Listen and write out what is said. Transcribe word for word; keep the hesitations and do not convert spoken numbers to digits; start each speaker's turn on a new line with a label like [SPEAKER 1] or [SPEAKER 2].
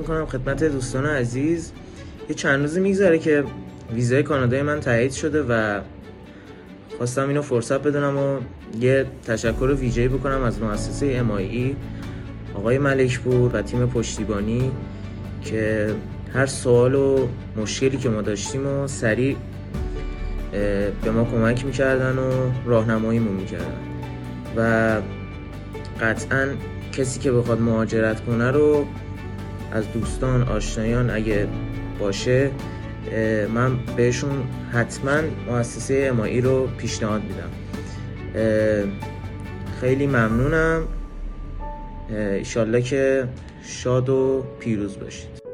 [SPEAKER 1] میکنم خدمت دوستان عزیز. یه چند روزی میگذره که ویزای کانادای من تایید شده و خواستم اینو فرصت بدونم و یه تشکر ویژه‌ای بکنم از مؤسسه ام آی ای، آقای ملکپور و تیم پشتیبانی که هر سوال و مشکلی که ما داشتیم و سریع به ما کمک میکردن و راهنماییمون میکردن و قطعاً کسی که بخواد مهاجرت کنه رو از دوستان آشنایان اگه باشه من بهشون حتما مؤسسه ام آی ای رو پیشنهاد میدم. خیلی ممنونم. ایشالله که شاد و پیروز باشید.